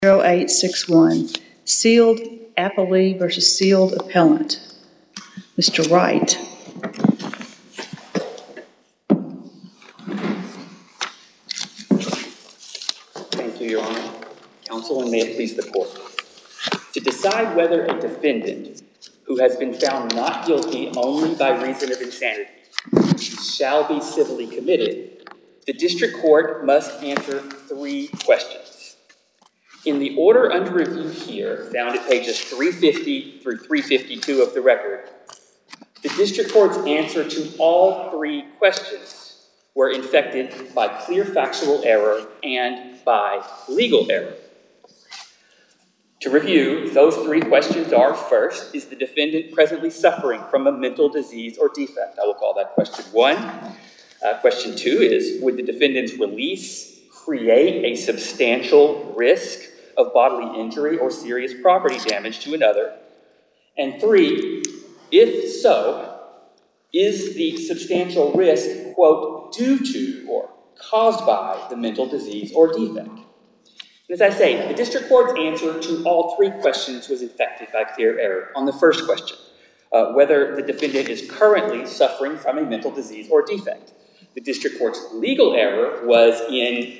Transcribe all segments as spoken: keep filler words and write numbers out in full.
zero eight six one, sealed appellee versus sealed appellant. Mister Wright. Thank you, Your Honor. Counsel, and may it please the Court. To decide whether a defendant who has been found not guilty only by reason of insanity shall be civilly committed, the District Court must answer three questions. In the order under review here, found at pages three fifty through three fifty-two of the record, the District Court's answer to all three questions were infected by clear factual error and by legal error. To review, those three questions are, first, is the defendant presently suffering from a mental disease or defect? I will call that question one. Uh, question two is, would the defendant's release create a substantial risk of bodily injury or serious property damage to another? And three, if so, is the substantial risk, quote, due to or caused by the mental disease or defect? And as I say, the District Court's answer to all three questions was infected by clear error. On the first question, uh, whether the defendant is currently suffering from a mental disease or defect, the District Court's legal error was in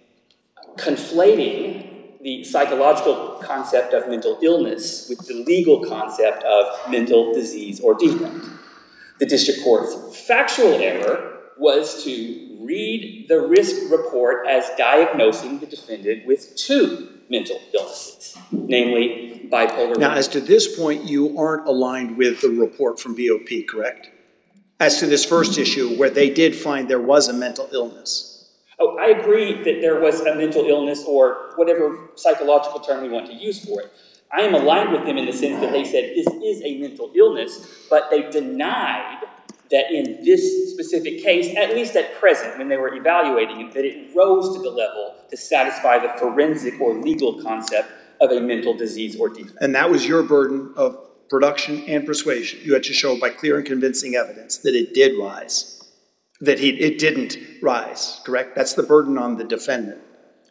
conflating the psychological concept of mental illness with the legal concept of mental disease or defect. The District Court's factual error was to read the risk report as diagnosing the defendant with two mental illnesses, namely bipolar. Now, as to this point, you aren't aligned with the report from B O P, correct? As to this first issue, where they did find there was a mental illness. Oh, I agree that there was a mental illness, or whatever psychological term we want to use for it. I am aligned with them in the sense that they said this is a mental illness, but they denied that in this specific case, at least at present, when they were evaluating it, that it rose to the level to satisfy the forensic or legal concept of a mental disease or defect. And that was your burden of production and persuasion. You had to show by clear and convincing evidence that it did rise, that he, it didn't rise, correct? That's the burden on the defendant.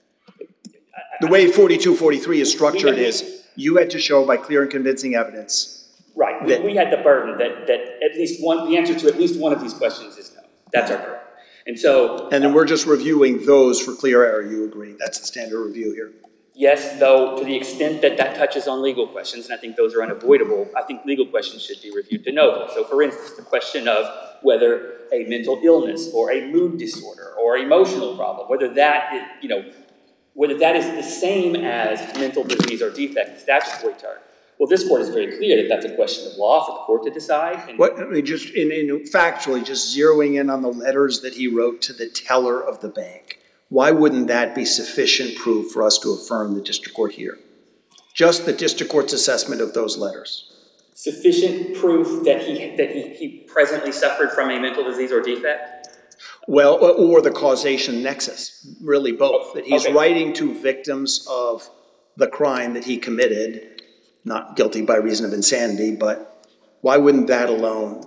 The way forty-two forty-three is structured is you had to show by clear and convincing evidence. Right. We, we had the burden that, that at least one, the answer to at least one of these questions is no. That's our burden. And so... And then we're just reviewing those for clear error, you agree? That's the standard review here. Yes, though to the extent that that touches on legal questions, and I think those are unavoidable, I think legal questions should be reviewed de novo. So for instance, the question of whether a mental illness or a mood disorder or emotional problem, whether that is, you know, whether that is the same as mental disease or defect, the statutory term. Well, this court is very clear that that's a question of law for the court to decide. And what, I mean, just in, in factually, just zeroing in on the letters that he wrote to the teller of the bank, why wouldn't that be sufficient proof for us to affirm the district court here? Just the district court's assessment of those letters. Sufficient proof that he that he, he presently suffered from a mental disease or defect? Well, or the causation nexus, really both. That he's okay. writing to victims of the crime that he committed, not guilty by reason of insanity, but why wouldn't that alone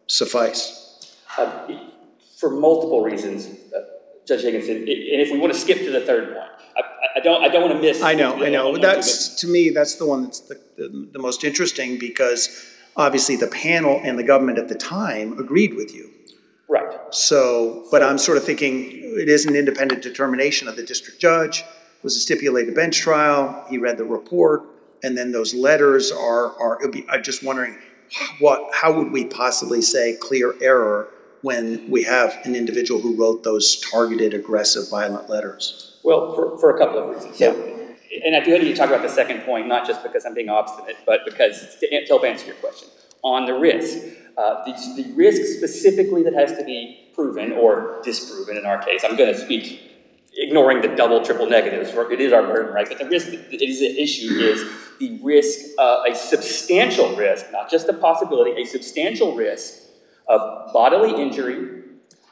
suffice? Uh, for multiple reasons, uh, Judge Higginson. And if we want to skip to the third one, I, I don't. I don't want to miss. I know. The, I know. That's to me. That's the one that's the, the, the most interesting because obviously the panel and the government at the time agreed with you. Right. So, but I'm sort of thinking it is an independent determination of the district judge. It was a stipulated bench trial. He read the report. And then those letters are, are it'll be, I'm just wondering, what, how would we possibly say clear error when we have an individual who wrote those targeted, aggressive, violent letters? Well, for, for a couple of reasons. Yeah. So, and I do need to talk about the second point, not just because I'm being obstinate, but because to help answer your question. On the risk, uh, the, the risk specifically that has to be proven or disproven in our case, I'm going to speak ignoring the double, triple negatives, it is our burden, right? But the risk that is the issue is the risk, uh, a substantial risk, not just a possibility, a substantial risk of bodily injury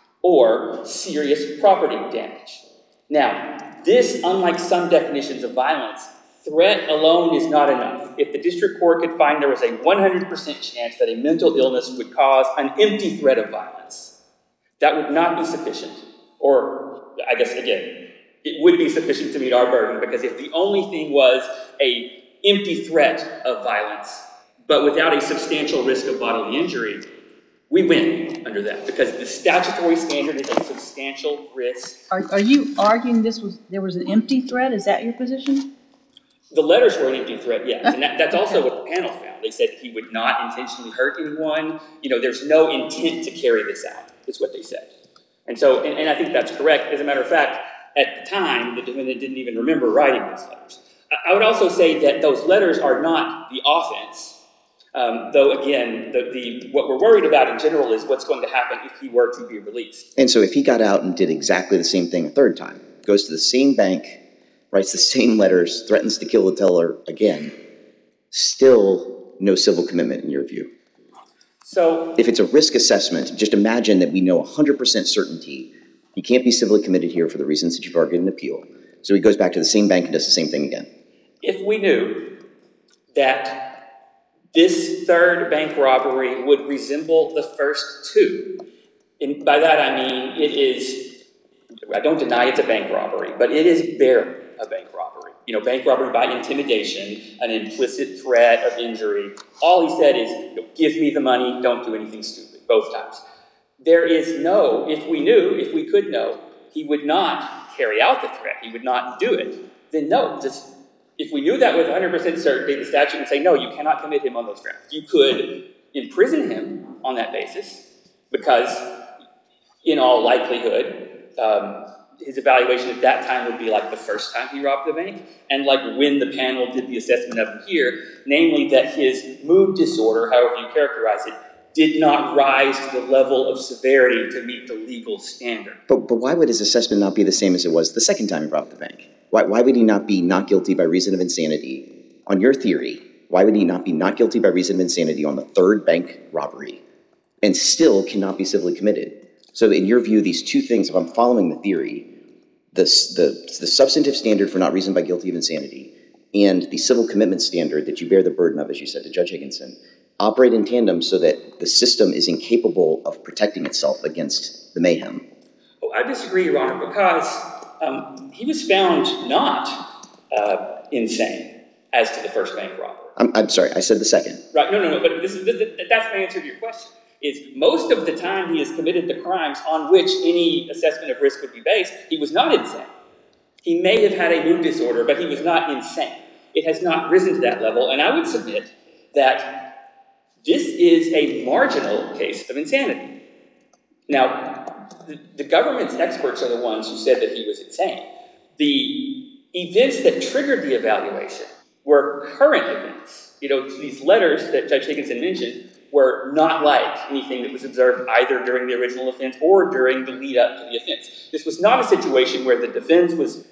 or serious property damage. Now, this, unlike some definitions of violence, threat alone is not enough. If the district court could find there was a one hundred percent chance that a mental illness would cause an empty threat of violence, that would not be sufficient. Or, I guess, again, it would be sufficient to meet our burden, because if the only thing was a empty threat of violence, but without a substantial risk of bodily injury, we win under that, because the statutory standard is a substantial risk. Are, are you arguing this was, there was an empty threat? Is that your position? The letters were an empty threat, yes, and that, that's also what the panel found. They said he would not intentionally hurt anyone. You know, there's no intent to carry this out, is what they said. And so, and, and I think that's correct. As a matter of fact, at the time, the defendant didn't even remember writing those letters. I, I would also say that those letters are not the offense. Um, though, again, the, the what we're worried about in general is what's going to happen if he were to be released. And so if he got out and did exactly the same thing a third time, goes to the same bank, writes the same letters, threatens to kill the teller again, still no civil commitment in your view? So if it's a risk assessment, just imagine that we know one hundred percent certainty he can't be civilly committed here for the reasons that you've argued in appeal. So he goes back to the same bank and does the same thing again. If we knew that this third bank robbery would resemble the first two, and by that I mean it is, I don't deny it's a bank robbery, but it is barely a bank robbery. You know, bank robbery by intimidation, an implicit threat of injury. All he said is, you know, give me the money, don't do anything stupid, both times. There is no, if we knew, if we could know, he would not carry out the threat, he would not do it, then no, just, if we knew that with one hundred percent certainty, the statute would say, no, you cannot commit him on those grounds. You could imprison him on that basis, because in all likelihood, um, his evaluation at that time would be like the first time he robbed the bank, and like when the panel did the assessment of him here, namely that his mood disorder, however you characterize it, did not rise to the level of severity to meet the legal standard. But, but why would his assessment not be the same as it was the second time he robbed the bank? Why, why would he not be not guilty by reason of insanity? On your theory, why would he not be not guilty by reason of insanity on the third bank robbery and still cannot be civilly committed? So in your view, these two things, if I'm following the theory, the, the, the substantive standard for not reason by guilty of insanity and the civil commitment standard that you bear the burden of, as you said to Judge Higginson, operate in tandem so that the system is incapable of protecting itself against the mayhem. Oh, I disagree, Your Honor, because um, he was found not uh, insane as to the first bank robbery. I'm, I'm sorry, I said the second. Right, no, no, no, but this is, this, that's the answer to your question. Is most of the time he has committed the crimes on which any assessment of risk would be based, he was not insane. He may have had a mood disorder, but he was not insane. It has not risen to that level, and I would submit that this is a marginal case of insanity. Now, the, the government's experts are the ones who said that he was insane. The events that triggered the evaluation were current events. You know, these letters that Judge Higginson mentioned were not like anything that was observed either during the original offense or during the lead up to the offense. This was not a situation where the defense was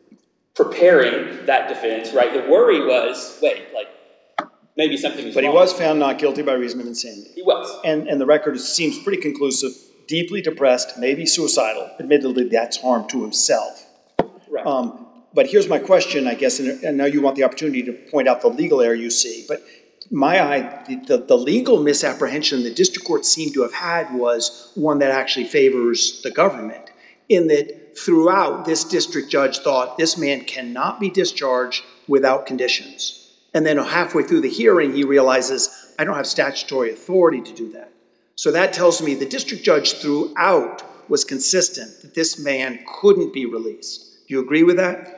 preparing that defense, right? The worry was, wait, like, maybe something was But wrong. he was found not guilty by reason of insanity. He was. And, and the record seems pretty conclusive, deeply depressed, maybe suicidal. Admittedly, that's harm to himself. Right. Um, but here's my question, I guess, and, and now you want the opportunity to point out the legal error you see. But my eye, the, the, the legal misapprehension the district court seemed to have had was one that actually favors the government, in that throughout, this district judge thought this man cannot be discharged without conditions. And then halfway through the hearing, he realizes, I don't have statutory authority to do that. So that tells me the district judge throughout was consistent that this man couldn't be released. Do you agree with that?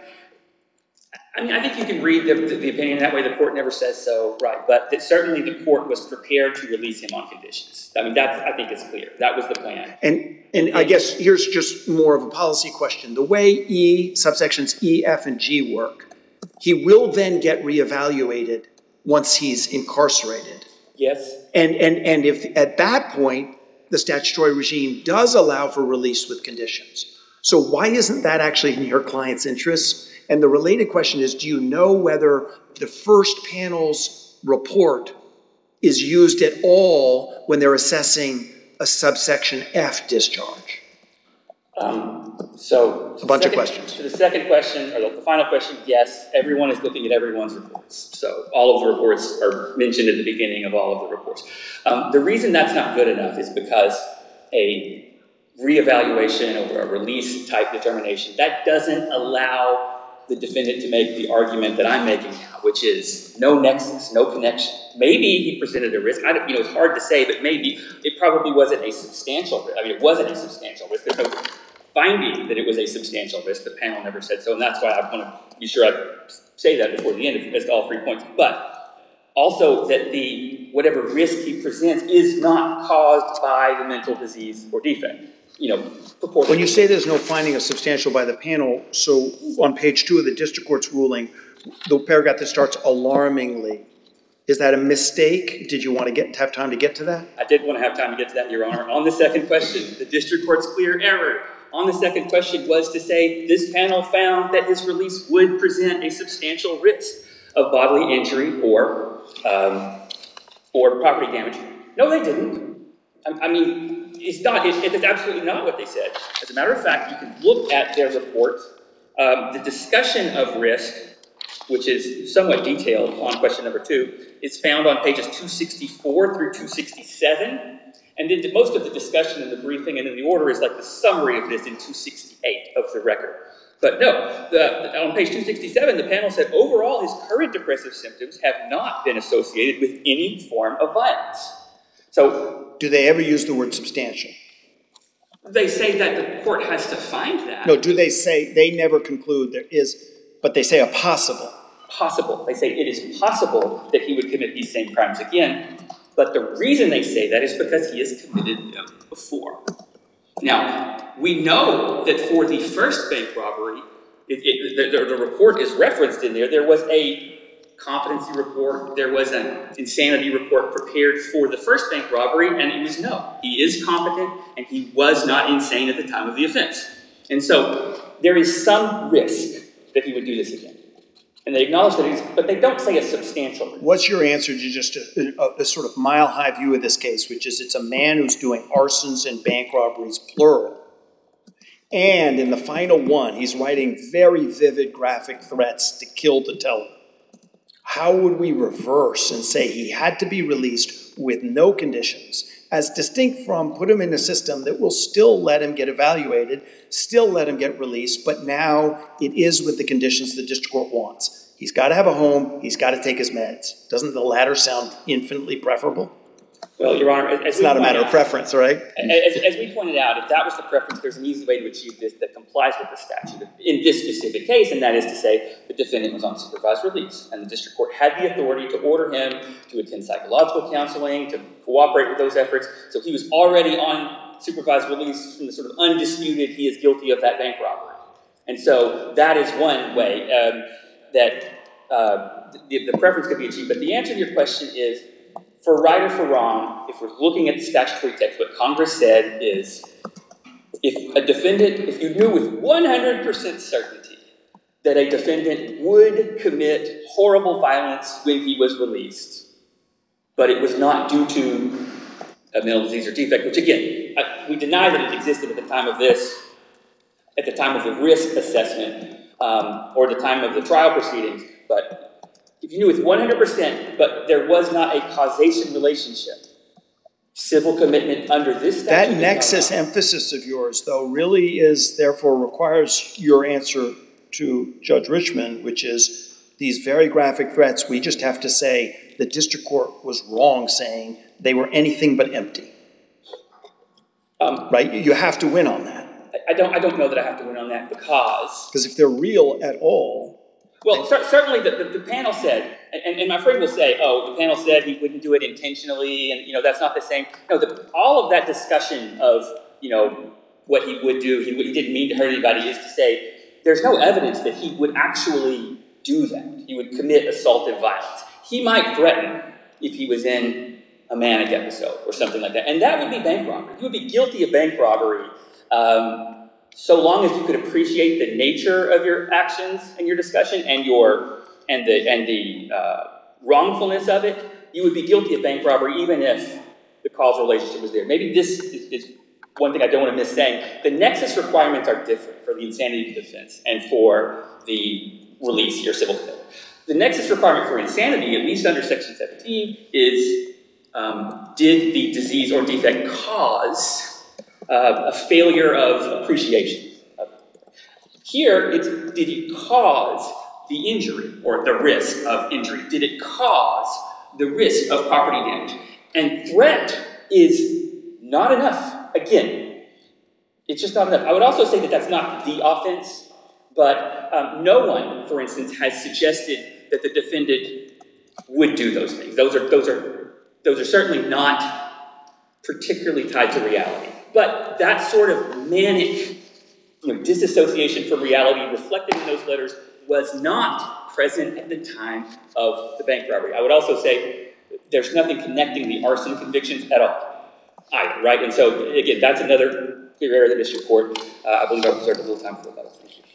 I mean, I think you can read the, the, the opinion that way. The court never says so, right? But that certainly the court was prepared to release him on conditions. I mean, that's, I think it's clear. That was the plan. And and I guess here's just more of a policy question. The way E, subsections E, F, and G work, he will then get reevaluated once he's incarcerated. Yes. And, and, and if at that point, the statutory regime does allow for release with conditions. So why isn't that actually in your client's interest? And the related question is, do you know whether the first panel's report is used at all when they're assessing a subsection F discharge? Um, so A bunch second, of questions. To the second question, or the final question, yes, everyone is looking at everyone's reports. So all of the reports are mentioned at the beginning of all of the reports. Um, the reason that's not good enough is because a reevaluation or a release type determination. That doesn't allow the defendant to make the argument that I'm making now, which is no nexus, no connection. Maybe he presented a risk. I don't, you know, it's hard to say, but maybe it probably wasn't a substantial risk. I mean, it wasn't a substantial risk. There's no finding that it was a substantial risk. The panel never said so, and that's why I want to be sure I say that before the end of all three points. But also that the whatever risk he presents is not caused by the mental disease or defect. You know, when you say there's no finding of substantial by the panel, so on page two of the district court's ruling, the paragraph that starts alarmingly, is that a mistake? Did you want to get have time to get to that? I did want to have time to get to that, Your Honor. On the second question, the district court's clear error on the second question was to say this panel found that his release would present a substantial risk of bodily injury or um, or property damage. No, they didn't. I, I mean. It's not, it, it is absolutely not what they said. As a matter of fact, you can look at their report. Um, the discussion of risk, which is somewhat detailed on question number two, is found on pages two sixty-four through two sixty-seven. And then the, most of the discussion in the briefing and in the order is like the summary of this in two sixty-eight of the record. But no, the, on page two sixty-seven, the panel said overall his current depressive symptoms have not been associated with any form of violence. So, do they ever use the word substantial? They say that the court has to find that. No, do they say, they never conclude there is, but they say a possible. Possible. They say it is possible that he would commit these same crimes again, but the reason they say that is because he has committed them before. Now, we know that for the first bank robbery, it, it, the, the report is referenced in there, there was a competency report, there was an insanity report prepared for the first bank robbery, and it was no. He is competent, and he was not insane at the time of the offense. And so, there is some risk that he would do this again. And they acknowledge that he's, but they don't say a substantial risk. What's your answer to just a, a, a sort of mile-high view of this case, which is it's a man who's doing arsons and bank robberies, plural. And in the final one, he's writing very vivid graphic threats to kill the teller. How would we reverse and say he had to be released with no conditions, as distinct from put him in a system that will still let him get evaluated, still let him get released, but now it is with the conditions the district court wants. He's got to have a home, he's got to take his meds. Doesn't the latter sound infinitely preferable? Well, Your Honor, as, as it's not a matter out, of preference, right? As, as we pointed out, if that was the preference, there's an easy way to achieve this that complies with the statute in this specific case, and that is to say the defendant was on supervised release, and the district court had the authority to order him to attend psychological counseling, to cooperate with those efforts. So he was already on supervised release from the sort of undisputed he is guilty of that bank robbery. And so that is one way um, that uh, the, the preference could be achieved. But the answer to your question is, for right or for wrong, if we're looking at the statutory text, what Congress said is, if a defendant, if you knew with one hundred percent certainty that a defendant would commit horrible violence when he was released, but it was not due to a mental disease or defect, which again, I, we deny that it existed at the time of this, at the time of the risk assessment, um, or the time of the trial proceedings, but if you knew with one hundred percent, but there was not a causation relationship, civil commitment under this statute. That nexus emphasis of yours, though, really is, therefore, requires your answer to Judge Richmond, which is these very graphic threats, we just have to say the district court was wrong saying they were anything but empty. Um, right? You have to win on that. I don't, I don't know that I have to win on that because... Because if they're real at all... Well, cer- certainly the, the, the panel said, and, and my friend will say, oh, the panel said he wouldn't do it intentionally, and, you know, that's not the same. No, the, all of that discussion of, you know, what he would do, he, he didn't mean to hurt anybody, is to say there's no evidence that he would actually do that. He would commit assaultive violence. He might threaten if he was in a manic episode or something like that, and that would be bank robbery. He would be guilty of bank robbery um, so long as you could appreciate the nature of your actions and your discussion and your and the and the uh, wrongfulness of it. You would be guilty of bank robbery even if the causal relationship was there. Maybe this is, is one thing I don't want to miss saying. The nexus requirements are different for the insanity defense and for the release or civil commitment. The nexus requirement for insanity, at least under Section seventeen, is um, did the disease or defect cause uh, a failure of appreciation. Here, it's did it cause the injury or the risk of injury? Did it cause the risk of property damage? And threat is not enough. Again, it's just not enough. I would also say that that's not the offense, but um, no one, for instance, has suggested that the defendant would do those things. Those are those are those are certainly not particularly tied to reality. But that sort of manic, you know, disassociation from reality reflected in those letters was not present at the time of the bank robbery. I would also say there's nothing connecting the arson convictions at all either, right? And so, again, that's another clear error of the district court. Uh, I believe I've reserved a little time for that. Thank you.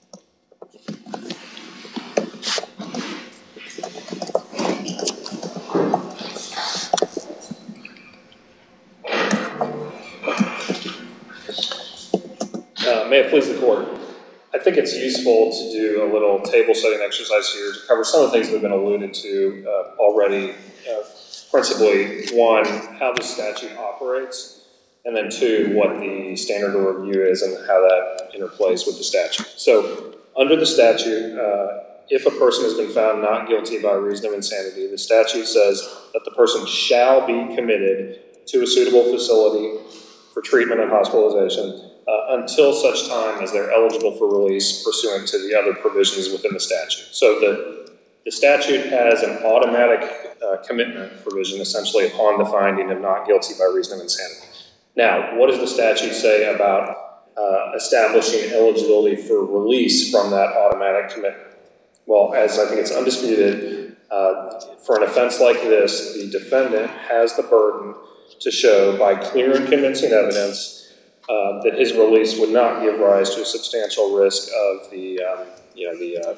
Uh, may it please the court. I think it's useful to do a little table setting exercise here to cover some of the things that have been alluded to uh, already. Uh, principally, one, how the statute operates, and then two, what the standard of review is and how that interplays with the statute. So, under the statute, uh, if a person has been found not guilty by reason of insanity, the statute says that the person shall be committed to a suitable facility for treatment and hospitalization Uh, until such time as they're eligible for release pursuant to the other provisions within the statute. So the, the statute has an automatic uh, commitment provision essentially upon the finding of not guilty by reason of insanity. Now, what does the statute say about uh, establishing eligibility for release from that automatic commitment? Well, as I think it's undisputed, uh, for an offense like this, the defendant has the burden to show by clear and convincing evidence Uh, that his release would not give rise to a substantial risk of the, um, you know, the uh,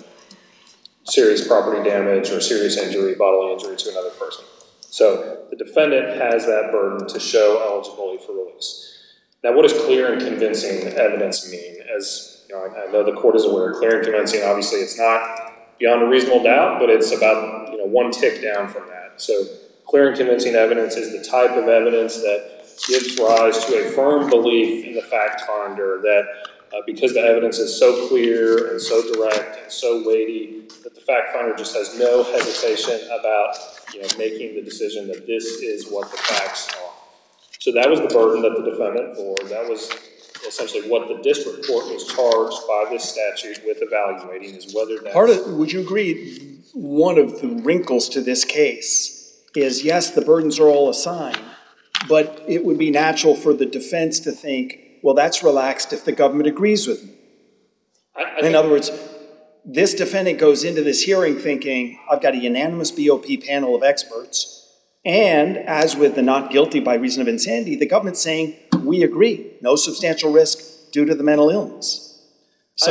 serious property damage or serious injury, bodily injury to another person. So the defendant has that burden to show eligibility for release. Now, what does clear and convincing evidence mean? As you know, I, I know the court is aware, clear and convincing, obviously, it's not beyond a reasonable doubt, but it's about you know one tick down from that. So clear and convincing evidence is the type of evidence that gives rise to a firm belief in the fact finder that uh, because the evidence is so clear and so direct and so weighty that the fact finder just has no hesitation about you know making the decision that this is what the facts are. So that was the burden that the defendant bore. That was essentially what the district court was charged by this statute with evaluating is whether that. Part of, would you agree, one of the wrinkles to this case is, yes, the burdens are all assigned, but it would be natural for the defense to think, well, that's relaxed if the government agrees with me. I, I In other words, this defendant goes into this hearing thinking, I've got a unanimous B O P panel of experts, and as with the not guilty by reason of insanity, the government's saying, we agree, no substantial risk due to the mental illness. So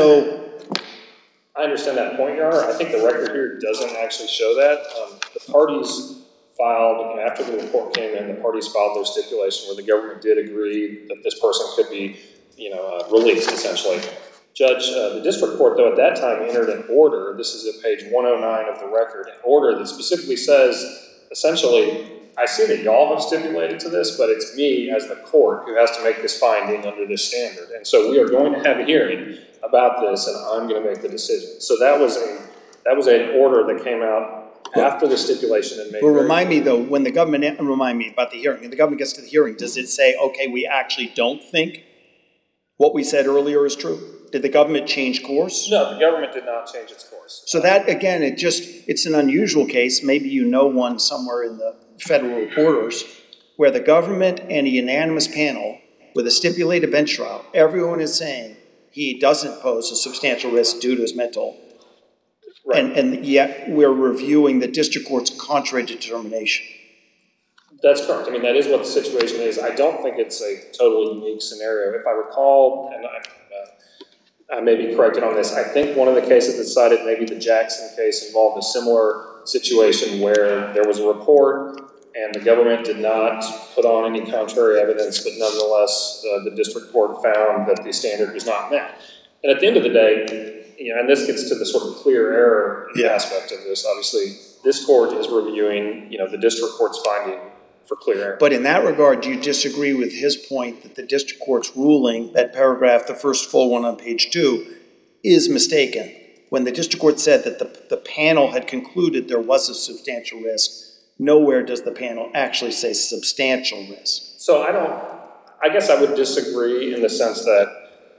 I understand that point, Your Honor. I think the record here doesn't actually show that. Um, the parties filed, and after the report came in, the parties filed their stipulation where the government did agree that this person could be, you know, uh, released, essentially. Judge, uh, the district court, though, at that time entered an order, this is at page one oh nine of the record, an order that specifically says, essentially, I see that y'all have stipulated to this, but it's me as the court who has to make this finding under this standard. And so we are going to have a hearing about this, and I'm going to make the decision. So that was a that was an order that came out after the stipulation and made. Well, remind me though, when the government, remind me about the hearing, when the government gets to the hearing, does it say, okay, we actually don't think what we said earlier is true? Did the government change course? No, the government did not change its course. So that, again, it just, it's an unusual case. Maybe you know one somewhere in the federal reporters where the government and a unanimous panel with a stipulated bench trial, everyone is saying he doesn't pose a substantial risk due to his mental. Right. And, and yet we're reviewing the district court's contrary determination. That's correct. I mean, that is what the situation is. I don't think it's a totally unique scenario. If I recall, and I, uh, I may be corrected on this, I think one of the cases that cited, maybe the Jackson case, involved a similar situation where there was a report and the government did not put on any contrary evidence, but nonetheless, uh, the district court found that the standard was not met. And at the end of the day, you know, and this gets to the sort of clear error yeah. aspect of this. Obviously, this court is reviewing, you know, the district court's finding for clear error. But in that regard, do you disagree with his point that the district court's ruling, that paragraph, the first full one on page two, is mistaken? When the district court said that the, the panel had concluded there was a substantial risk, nowhere does the panel actually say substantial risk. So I don't, I guess I would disagree in the sense that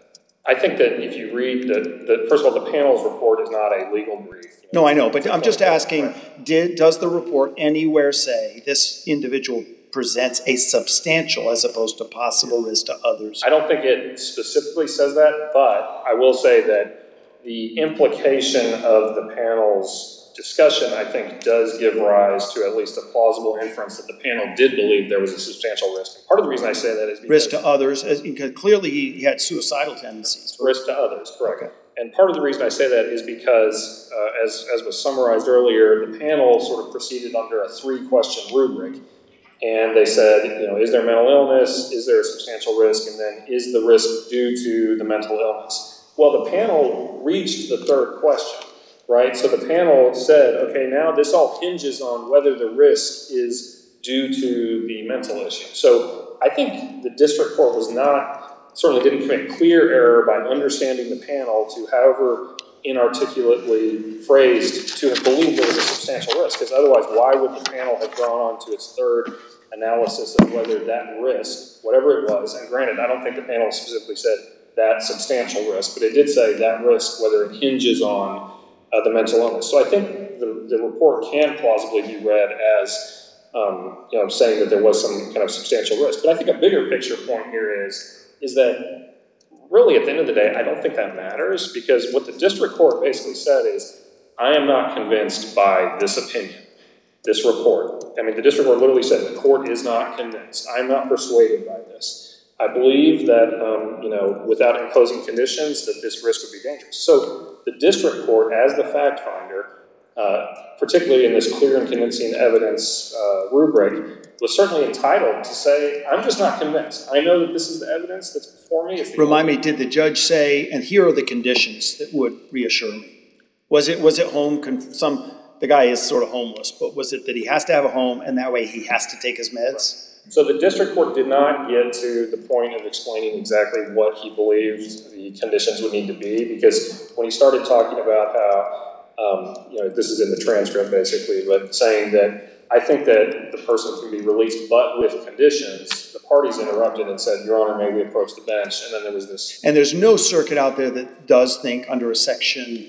I think that if you read the, the first of all, the panel's report is not a legal brief. You know, no, I know, but I'm just asking, did, does the report anywhere say this individual presents a substantial as opposed to possible risk to others? I don't think it specifically says that, but I will say that the implication of the panel's discussion, I think, does give rise to at least a plausible inference that the panel did believe there was a substantial risk. And part of the reason I say that is because risk to others, as, because clearly he, he had suicidal tendencies. Risk to others, correct. Okay. And part of the reason I say that is because, uh, as, as was summarized earlier, the panel sort of proceeded under a three-question rubric. And they said, you know, is there mental illness? Is there a substantial risk? And then, is the risk due to the mental illness? Well, the panel reached the third question, right? So the panel said, okay, now this all hinges on whether the risk is due to the mental issue. So I think the district court was not, certainly didn't commit clear error by understanding the panel to, however inarticulately phrased, to have believed there was a substantial risk, because otherwise why would the panel have gone on to its third analysis of whether that risk, whatever it was, and granted, I don't think the panel specifically said that substantial risk, but it did say that risk, whether it hinges on uh, the mental illness. So I think the, the report can plausibly be read as um, you know, saying that there was some kind of substantial risk. But I think a bigger picture point here is, is that really, at the end of the day, I don't think that matters, because what the district court basically said is, I am not convinced by this opinion, this report. I mean, the district court literally said, the court is not convinced. I'm not persuaded by this. I believe that, um, you know, without imposing conditions, that this risk would be dangerous. So the district court, as the fact finder, uh, particularly in this clear and convincing evidence uh, rubric, was certainly entitled to say, I'm just not convinced. I know that this is the evidence that's before me. It's Remind me, did the judge say, and here are the conditions that would reassure me? Was it, was it home, con- some, the guy is sort of homeless, but was it that he has to have a home and that way he has to take his meds? So the district court did not get to the point of explaining exactly what he believed the conditions would need to be, because when he started talking about how, um, you know, this is in the transcript basically, but saying that I think that the person can be released but with conditions, the parties interrupted and said, Your Honor, may we approach the bench? And then there was this. And there's no circuit out there that does think under a Section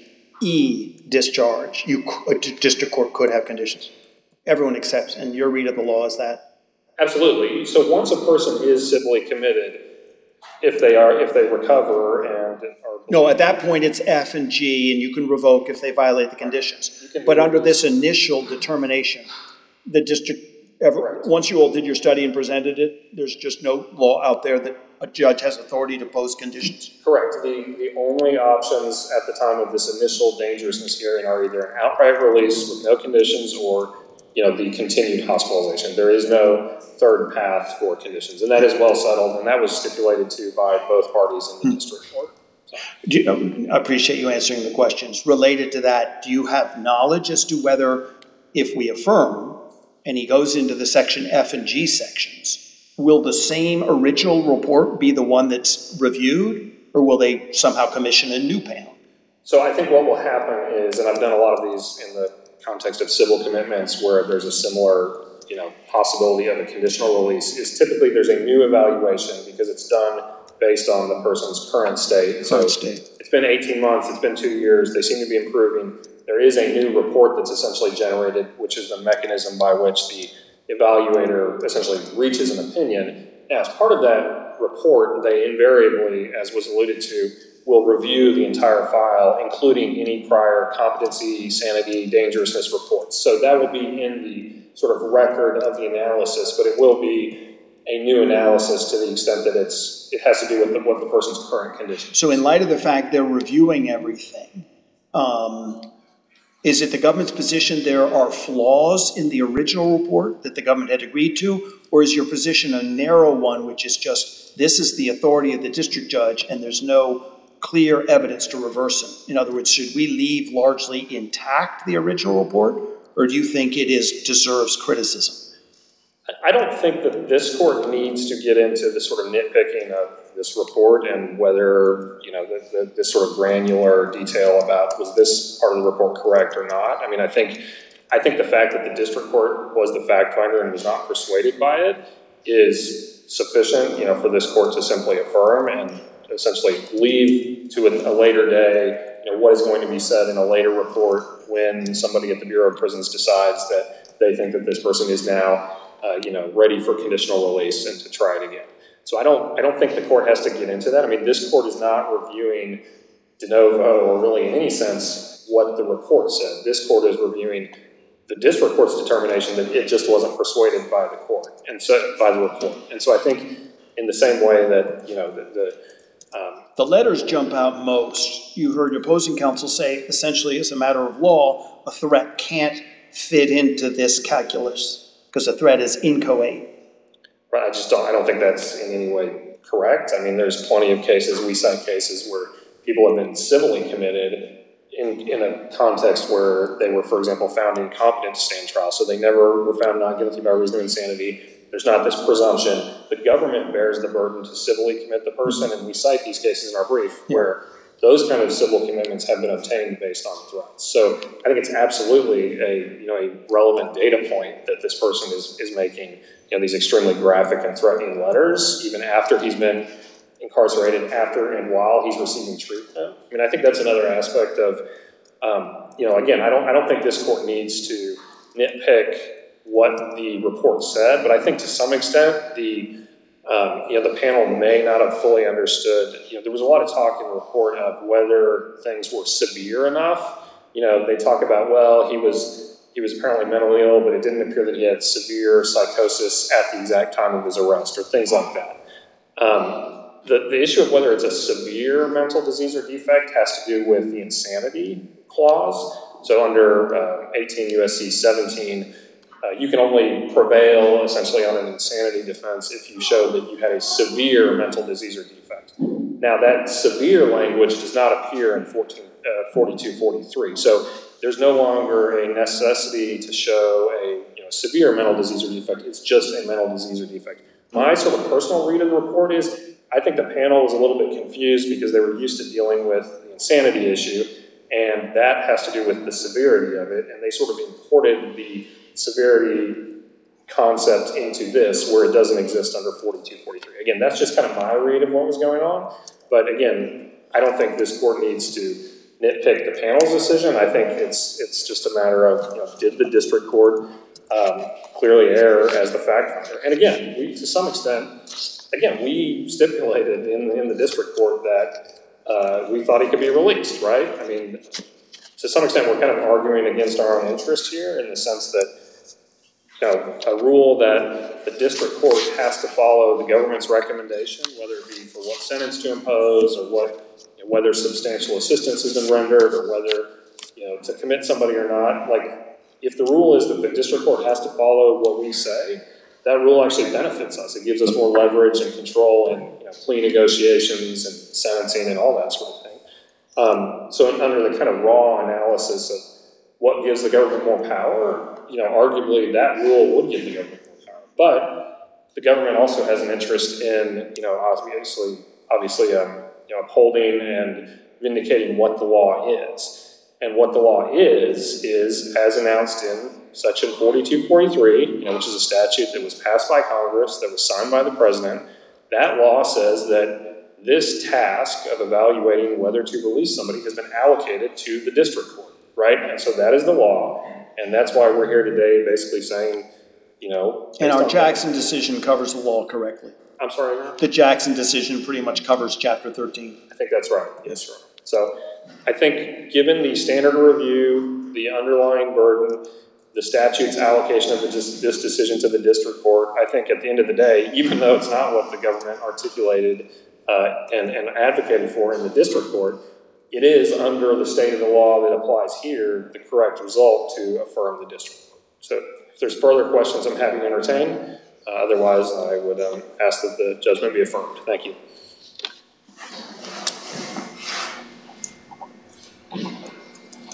E discharge, you, a district court could have conditions. Everyone accepts, and your read of the law is that? Absolutely. So once a person is civilly committed, if they are, if they recover and are. No, at that point it's F and G, and you can revoke if they violate the conditions. But under this initial determination, the district, ever, once you all did your study and presented it, there's just no law out there that a judge has authority to pose conditions? Correct. The, the only options at the time of this initial dangerousness hearing are either an outright release with no conditions or, you know, the continued hospitalization. There is no third path for conditions, and that is well settled, and that was stipulated to by both parties in the hmm. district court. So. Do you, I appreciate you answering the questions. Related to that, do you have knowledge as to whether, if we affirm, and he goes into the Section F and G sections, will the same original report be the one that's reviewed, or will they somehow commission a new panel? So I think what will happen is, and I've done a lot of these in the context of civil commitments where there's a similar, you know, possibility of a conditional release, is typically there's a new evaluation because it's done based on the person's current state. So current state. It's been eighteen months, it's been two years, they seem to be improving. There is a new report that's essentially generated, which is the mechanism by which the evaluator essentially reaches an opinion. Now, as part of that report, they invariably, as was alluded to, will review the entire file, including any prior competency, sanity, dangerousness reports. So that will be in the sort of record of the analysis, but it will be a new analysis to the extent that it's it has to do with the, what the person's current condition. So in light of the fact they're reviewing everything, um, is it the government's position there are flaws in the original report that the government had agreed to, or is your position a narrow one, which is just this is the authority of the district judge and there's no clear evidence to reverse him? In other words, should we leave largely intact the original report, or do you think it is deserves criticism? I don't think that this court needs to get into the sort of nitpicking of this report and whether, you know, the, the, this sort of granular detail about was this part of the report correct or not. I mean, I think, I think the fact that the district court was the fact finder and was not persuaded by it is sufficient, you know, for this court to simply affirm and essentially leave to a, a later day, you know, what is going to be said in a later report when somebody at the Bureau of Prisons decides that they think that this person is now, uh, you know, ready for conditional release and to try it again. So I don't, I don't think the court has to get into that. I mean, this court is not reviewing de novo or really in any sense what the report said. This court is reviewing the district court's determination that it just wasn't persuaded by the court and so by the report. And so I think in the same way that, you know, the, the um, The letters jump out most. You heard your opposing counsel say, essentially, as a matter of law, a threat can't fit into this calculus because a threat is inchoate. Right, I just don't, I don't think that's in any way correct. I mean, there's plenty of cases, we cite cases where people have been civilly committed in, in a context where they were, for example, found incompetent to stand trial. So they never were found not guilty by reason of insanity. There's not this presumption. The government bears the burden to civilly commit the person, and we cite these cases in our brief where those kind of civil commitments have been obtained based on threats. So I think it's absolutely a, you know, a relevant data point that this person is, is making, you know, these extremely graphic and threatening letters, even after he's been incarcerated, after and while he's receiving treatment. I mean, I think that's another aspect of, um, you know, again, I don't, I don't think this court needs to nitpick what the report said, but I think to some extent the um, you know the panel may not have fully understood. You know, there was a lot of talk in the report of whether things were severe enough. You know, they talk about, well, he was he was apparently mentally ill, but it didn't appear that he had severe psychosis at the exact time of his arrest, or things like that. Um, the the issue of whether it's a severe mental disease or defect has to do with the insanity clause. So under uh, eighteen U S C seventeen. Uh, you can only prevail essentially on an insanity defense if you show that you had a severe mental disease or defect. Now that severe language does not appear in forty-two forty-three. So there's no longer a necessity to show a you know, severe mental disease or defect. It's just a mental disease or defect. My sort of personal read of the report is I think the panel was a little bit confused because they were used to dealing with the insanity issue, and that has to do with the severity of it, and they sort of imported the severity concept into this where it doesn't exist under forty-two forty-three. Again, that's just kind of my read of what was going on. But again, I don't think this court needs to nitpick the panel's decision. I think it's it's just a matter of, you know, did the district court um, clearly err as the fact finder? And again, we, to some extent, again, we stipulated in, in the district court that uh, we thought he could be released, right? I mean, to some extent, we're kind of arguing against our own interest here in the sense that, you know, a rule that the district court has to follow the government's recommendation, whether it be for what sentence to impose or what, you know, whether substantial assistance has been rendered or whether, you know, to commit somebody or not. Like, if the rule is that the district court has to follow what we say, that rule actually benefits us. It gives us more leverage and control in, you know, plea negotiations and sentencing and all that sort of thing. Um, so under the kind of raw analysis of what gives the government more power, you know, arguably that rule would give the government more power. But the government also has an interest in, you know, obviously, obviously, um, you know, upholding and vindicating what the law is. And what the law is, is as announced in Section forty-two forty-three, you know, which is a statute that was passed by Congress, that was signed by the president. That law says that this task of evaluating whether to release somebody has been allocated to the district court, right? And so that is the law, and that's why we're here today basically saying, you know... And our Jackson decision covers the law correctly. I'm sorry, Matt? The Jackson decision pretty much covers Chapter thirteen. I think that's right. Yes, sir. So I think given the standard of review, the underlying burden, the statute's allocation of the, this decision to the district court, I think at the end of the day, even though it's not what the government articulated uh, and, and advocated for in the district court, it is under the state of the law that applies here the correct result to affirm the district court. So if there's further questions, I'm happy to entertain. Uh, otherwise, I would um, ask that the judgment be affirmed. Thank you.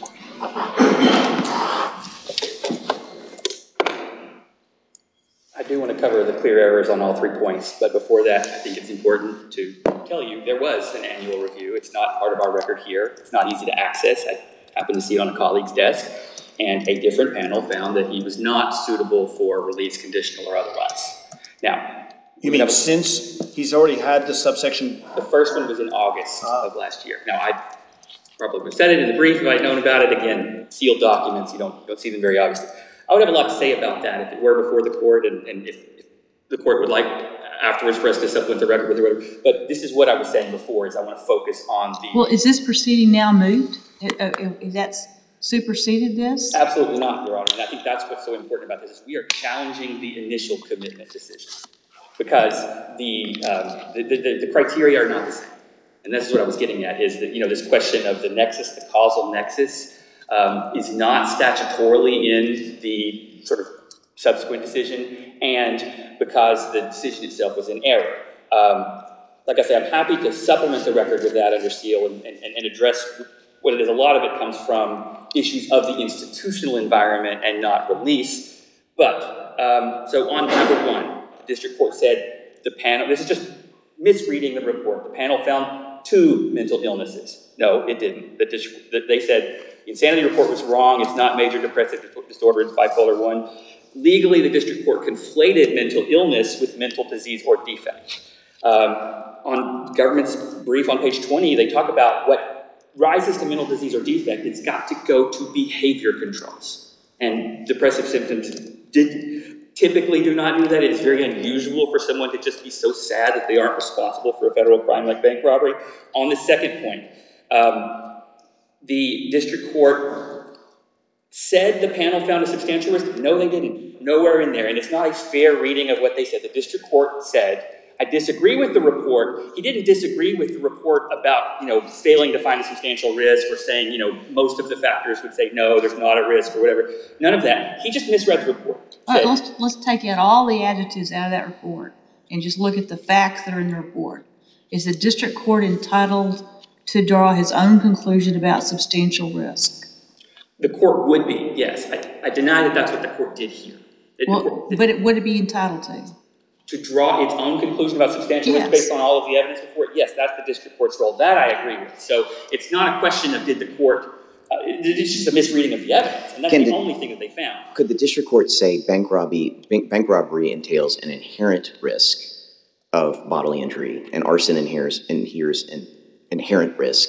I do want to cover the clear errors on all three points, but before that, I think it's important to tell you there was an annual review. It's not part of our record here. It's not easy to access. I happened to see it on a colleague's desk, and a different panel found that he was not suitable for release, conditional or otherwise. Now, You mean since he's already had the subsection? the first one was in August of last year. Now, I probably would have said it in the brief if I'd known about it. Again, sealed documents, you don't, you don't see them very obviously. I would have a lot to say about that if it were before the court, and, and if, if the court would like afterwards for us to supplement the record with the whatever. But this is what I was saying before, is I want to focus on the... Well, is this proceeding now moved? Uh, uh, Is that superseded this? Absolutely not, Your Honor. And I think that's what's so important about this, is we are challenging the initial commitment decision. Because the, um, the, the, the criteria are not the same. And this is what I was getting at, is that, you know, this question of the nexus, the causal nexus, um, is not statutorily in the sort of subsequent decision, and because the decision itself was in error. Um, like I say, I'm happy to supplement the record with that under seal and, and, and address what it is. A lot of it comes from issues of the institutional environment and not release. But, um, so on number one, the district court said the panel, this is just misreading the report, the panel found two mental illnesses. No, it didn't. The district, they said the insanity report was wrong, it's not major depressive disorder, it's bipolar one. Legally, the district court conflated mental illness with mental disease or defect. Um, on government's brief on page twenty, they talk about what rises to mental disease or defect. It's got to go to behavior controls. And depressive symptoms did typically do not do that. It is very unusual for someone to just be so sad that they aren't responsible for a federal crime like bank robbery. On the second point, um, the district court said the panel found a substantial risk. No, they didn't. Nowhere in there. And it's not a fair reading of what they said. The district court said, I disagree with the report. He didn't disagree with the report about, you know, failing to find a substantial risk or saying, you know, most of the factors would say, no, there's not a risk or whatever. None of that. He just misread the report. All right, Said, let's, let's take out all the adjectives out of that report and just look at the facts that are in the report. Is the district court entitled to draw his own conclusion about substantial risk? the court would be, yes. I, I deny that that's what the court did here. It, Well, the court, but it, would it be entitled to? to draw its own conclusion about substantial risk Yes. based on all of the evidence before it, yes, that's the district court's role. That I agree with. So it's not a question of did the court, uh, it- it's just a misreading of the evidence, and that's Can the the- only thing that they found. Could the district court say bank robbery, bank, bank robbery entails an inherent risk of bodily injury, and arson inheres, inheres an inherent risk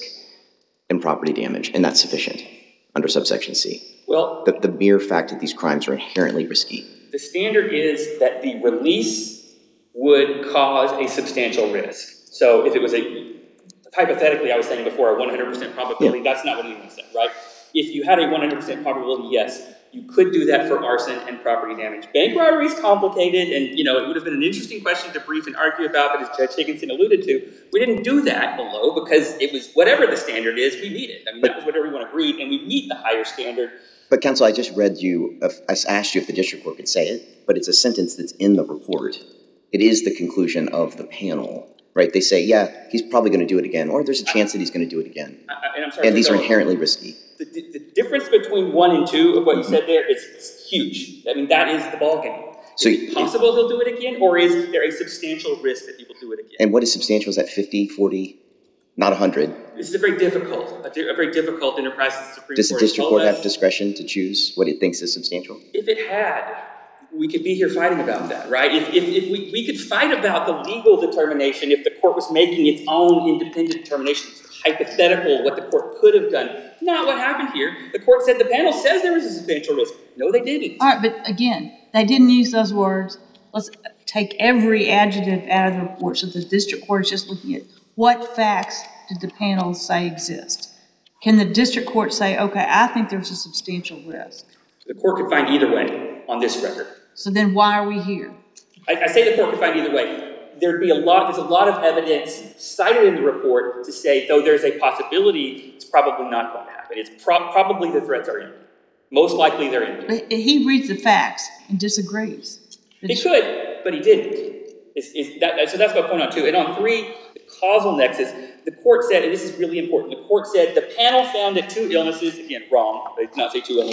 in property damage, and that's sufficient under subsection C? Well, The, the mere fact that these crimes are inherently risky. the standard is that the release would cause a substantial risk. So if it was a, hypothetically, I was saying before, a one hundred percent probability, that's not what anyone said, right? If you had a one hundred percent probability, yes, you could do that for arson and property damage. Bank robbery is complicated, and you know it would have been an interesting question to brief and argue about, but as Judge Higginson alluded to, we didn't do that below because it was whatever the standard is, we meet it. I mean, that was what everyone agreed, and we meet the higher standard. But counsel, I just read you, I asked you if the district court could say it, but it's a sentence that's in the report. It is the conclusion of the panel, right? They say, yeah, he's probably going to do it again, or there's a chance that he's going to do it again. I, I- and I'm sorry. And these are so- inherently risky. The, the, the difference between one and two of what you said there is huge. I mean, that is the ballgame. So Is it possible he'll do it again, or is there a substantial risk that he will do it again? And what is substantial? Is that fifty, forty, not one hundred? This is a very difficult, a, di- a very difficult enterprise that the Supreme Does the Court district told court us. have discretion to choose what it thinks is substantial? If it had, we could be here fighting about that, right? If, if, if we, we could fight about the legal determination if the court was making its own independent determination. It's hypothetical, what the court could have done. Not what happened here. The court said the panel says there is a substantial risk. No, they didn't. All right, but again, they didn't use those words. Let's take every adjective out of the report so the district court is just looking at what facts did the panel say exist. Can the district court say, okay, I think there's a substantial risk. The court could find either way on this record. So then why are we here? I, I say the court could find either way. There'd be a lot, there's a lot of evidence cited in the report to say, though there's a possibility, it's probably not going to happen. It's pro- probably the threats are empty. Most likely they're empty. But he reads the facts and disagrees. He could, but he didn't. It's, it's that, so that's my point on two. And on three, the causal nexus, the court said, and this is really important, the court said the panel found that two illnesses, again, wrong, they did not say two illnesses,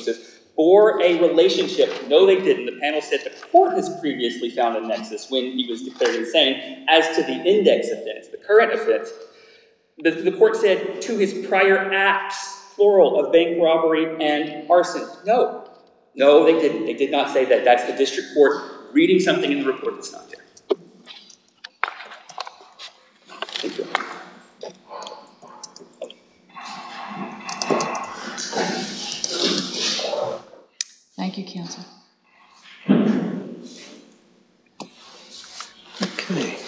bore a relationship. No, they didn't. The panel said the court has previously found a nexus when he was declared insane. As to the index offense, the current offense, the, the court said to his prior acts, plural, of bank robbery and arson. No, no, they didn't. They did not say that. That's the district court reading something in the report that's not there. Thank you. Thank you, counsel. Okay.